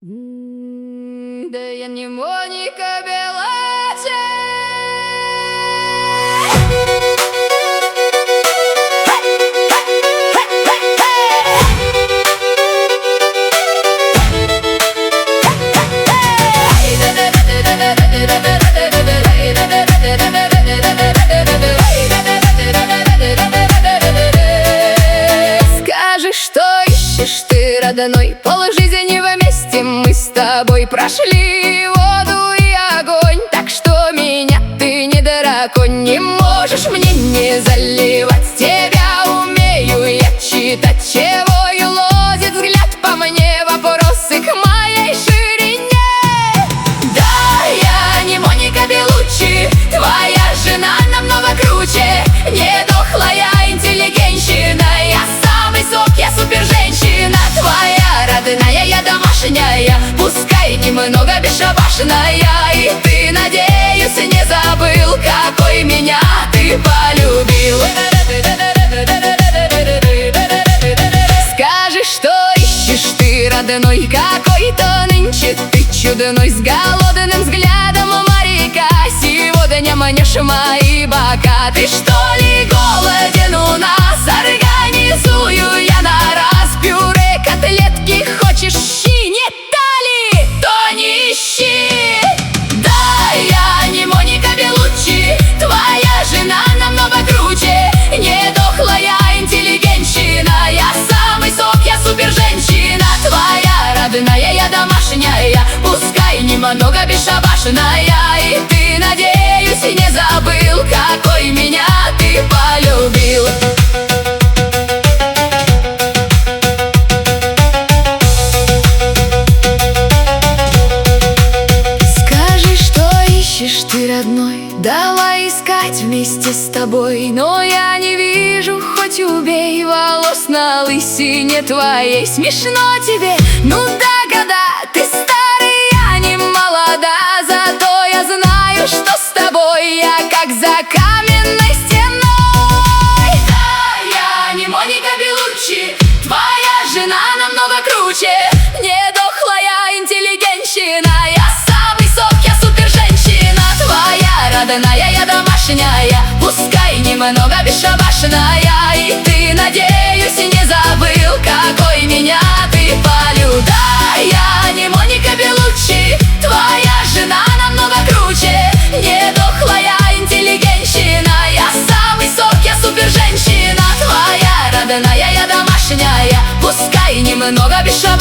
Да я не Моника Белачи. Скажи, что ищешь ты, родной? Полжизни вместе мы с тобой прошли воду и огонь. Так что меня ты не драконь, не можешь мне не заливать. Тебя умею я читать, чего и лозит взгляд по мне, вопросы к моей ширине. Да, я не Моника Белуччи, твоя жена намного круче. Не дохлая интеллигентщина, я самый сок, я супер-женщина. Твоя родная, я домашняя, пускай немного бесшабашная. И ты, надеюсь, не забыл, какой меня ты полюбил. Скажи, что ищешь ты, родной? Какой-то нынче ты чудной, с голодным взглядом моряка. Сегодня манишь мои бока. Ты что ли голоден у нас? Организую я на раз пюре, котлетки. Хочешь щи, не дали? То не ищи. Да, я не Моника Белуччи, твоя жена намного круче. Не дохлая интеллигентщина, я самый сок, я супер-женщина. Твоя родная, я домашняя, пускай немного бесшабашная. И ты, надеюсь, не забыл, какой меня ты полюбил. Скажи, что ищешь ты, родной? Давай искать вместе с тобой. Но я не вижу, хоть убей, волос на лысине твоей. Смешно тебе? Ну да, года, ты старый, я не молода. Зато я знаю, что с тобой я как за каменной стеной. Да, я не Моника Белуччи, твоя жена намного круче. Не дохлая интеллигентщина, я самый сок, я супер-женщина. Твоя родная, я домашняя, пускай немного бесшабашная. И ты, надеюсь, не забыл, какой меня ты полюбил. Да, я не Моника Белуччи, твоя жена намного круче. Не дохлая интеллигентщина, я самый сок, я супер-женщина. Твоя родная, я домашняя, пускай немного бесшабашная.